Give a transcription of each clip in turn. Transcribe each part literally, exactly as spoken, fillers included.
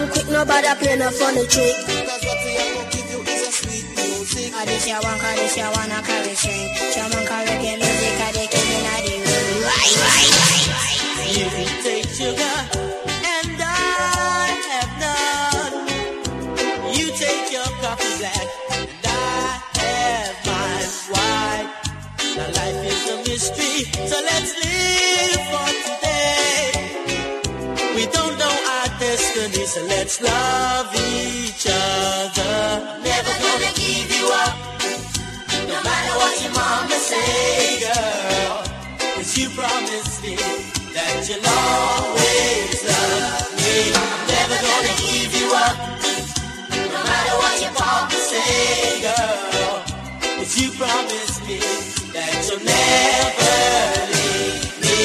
come quick, nobody play no funny trick. Cause what we are gonna give you is a sweet music. I this ya one, cause this ya one a carry string. Shaman carry reggae music, I they killing a the room. Right, right, right, right. You take sugar and I have none. You take your coffee black and I have mine white. Now life is a mystery, so let's live for today. We don't know our destiny, so let's love each other. Never gonna give you up, no matter what your mama say, girl. Cause you promised me that you'll always love me. I'm never gonna give you up, no matter what your papa say, girl. Cause you promised me that you'll never leave me.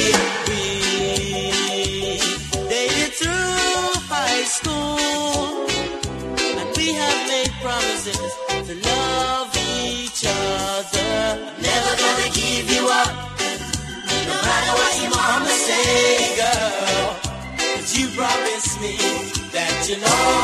We dated through high school, and we have made promises to love each other. Never gonna give you up, no matter what your mama say, girl. Cause you promised me that you'll always